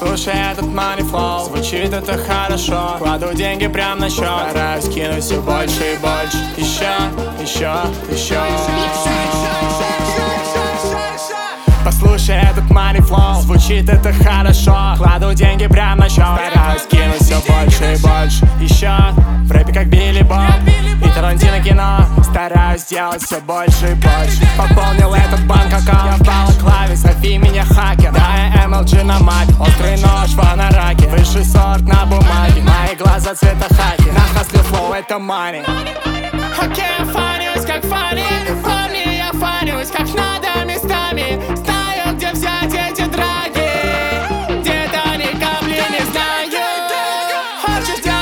Послушай этот money flow, звучит это хорошо. Кладу деньги прям на счет, стараюсь кинуть все больше и больше. Еще. Послушай этот money flow, звучит это хорошо. Кладу деньги прям на счет, стараюсь кинуть все больше и больше. Еще в рэпе как Билли Боб и Тарантино кино, стараюсь делать все больше и больше. Пополнил этот банк аккаунт, я в балаклаве, зови меня хакер. Да, я MLG на мапе, острый нож в анараке, высший сорт на бумаге, мои глаза цвета хаки. На хасле флоу это money. Окей, я фанюсь как фани, парни, я фанюсь как надо местами. Знаю, где взять эти драги, где-то ни капли не знаю. Хочешь